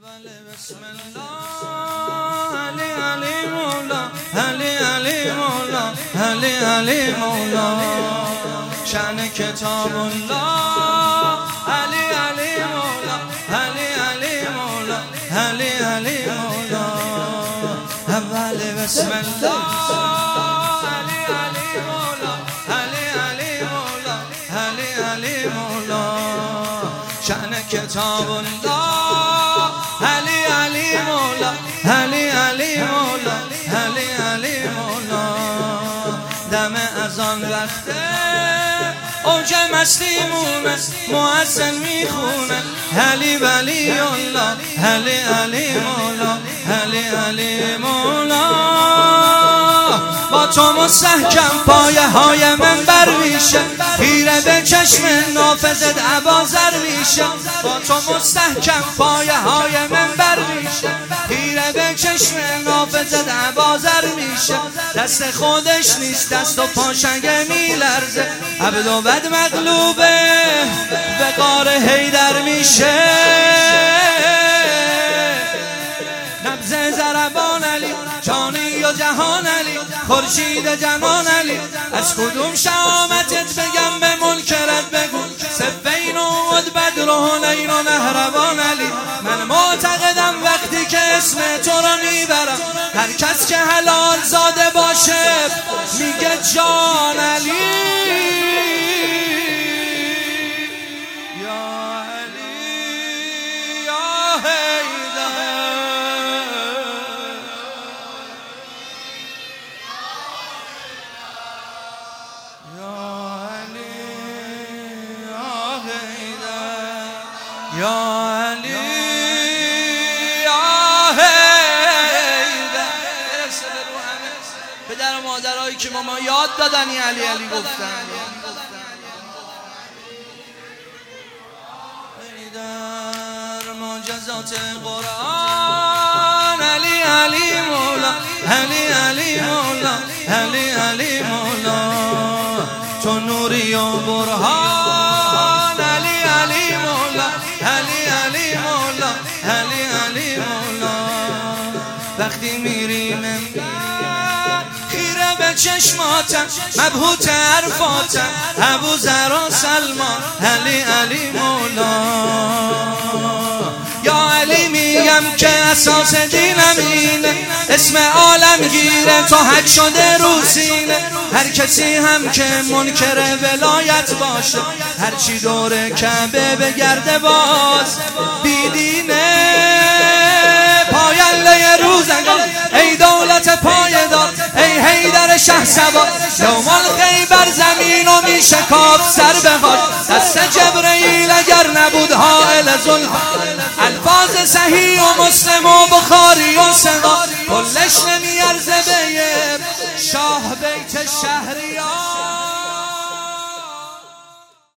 اول بسم الله علی علی مولا علی علی مولا علی علی مولا شأن کتاب الله علی علی مولا علی علی مولا علی علی مولا اول بسم الله علی علی مولا علی علی مولا علی علی مولا شأن کتاب الله علی علی مولا علی علی مولا علی علی مولا دم اذان وقته اوج مستیمونه مؤذن میخونه علی ولی الله علی علی مولا علی علی مولا با تو مستحکم پایه های من بر میشه خیره به چشم نافذت ابازر میشه با تو مستحکم پایه های من بر میشه خیره به چشم نافذت ابازر میشه دست خودش نیست دست و پاشنگه میلرزه عبد و بد مغلوبه به غار حیدر میشه نبض ضربان علی جانی و جهان علی خورشید جنان علی از کدوم شامتت بگم به منکرت بگو سفین و بدر و حنین و نهروان علی من معتقدم وقتی که اسم تو را میبرم هر کس که حلال زاده باشه میگه جان علی یا علی یا حیدر یا علی یا حیدر برسه به رو همه پدر و مادرهایی که ما یاد دادن علی علی گفتن حیدر معجزات قرآن علی علی مولا علی علی مولا علی علی مولا تو نوری و برهان علی علی مولا علی علی مولا علی علی مولا وقتی میریم خیره به چشماتم مبهوت حرفاتم ابوذر و سلمان علی علی مولا یا علی میگم که اساس دینم اینه اسم عالمگیره تو حج شده رو سینه هر کسی هم که منکر ولایت باشه هرچی دور کعبه بگرده باز بیدینه پاینده روزگار ای دولت پایدار ای حیدر شهسوار یوم الخیبر زمین و میشکافت سر به خاک دست جبرئیل اگر نبود حائل ظلم الفاظ صحیح و مسلم و بخاری و صدا کلش نمیارزه به شاه بیت شهریار